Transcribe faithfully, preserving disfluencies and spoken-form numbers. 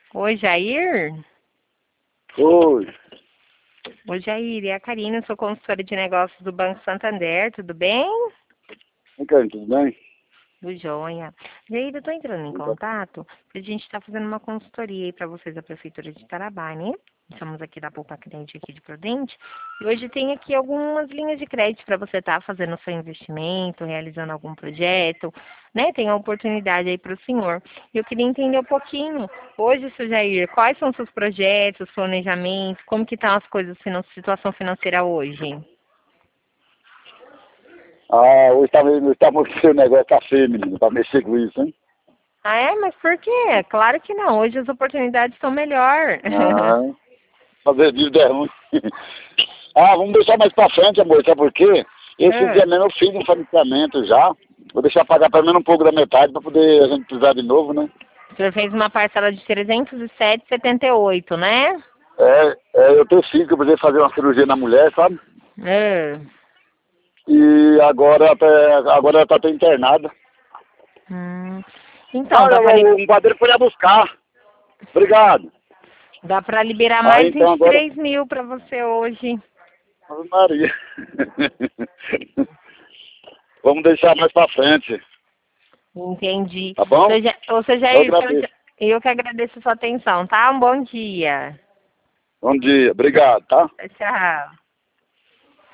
Oi, Jair? Oi. Oi, Jair, é a Karina, sou consultora de negócios do Banco Santander, tudo bem? E Karen, tudo bem? Do Joia. Jair, eu estou entrando em contato porque a gente está fazendo uma consultoria aí para vocês da Prefeitura de Tarabá, né? Estamos aqui da Poupa Crédito aqui de Prudente. E hoje tem aqui algumas linhas de crédito para você estar fazendo o seu investimento, realizando algum projeto, né? Tem a oportunidade aí para o senhor. E eu queria entender um pouquinho, hoje, seu Jair, quais são os seus projetos, planejamentos, como que estão as coisas, finan- situação financeira hoje? Ah, hoje tá, meio- tá muito feio o negócio, tá feio, menino, pra mexer com isso, hein? Ah, é? Mas por quê? Claro que não. Hoje as oportunidades estão melhor. Ah, fazer dívida é ruim. Ah, vamos deixar mais pra frente, amor, sabe por quê? Esse Ah, dia mesmo eu fiz um financiamento já. Vou deixar pagar pelo menos um pouco da metade pra poder a gente precisar de novo, né? o senhor fez uma parcela de trezentos e sete vírgula setenta e oito, né? É, é, eu tenho filho que eu precisei fazer uma cirurgia na mulher, sabe? Ah, E agora, ela tá- agora ela tá até internada. hum. Então, Ah, dá para o, o padeiro foi lá buscar. Obrigado. dá para liberar Aí mais então vinte e agora. três mil para você hoje. Ave Maria. Vamos deixar mais pra frente, Entendi. tá bom? Seja, ou seja, Eu Jair, pelo agradeço. je- eu que agradeço a sua atenção, tá? Um bom dia. Bom dia. Obrigado, tá? Tchau.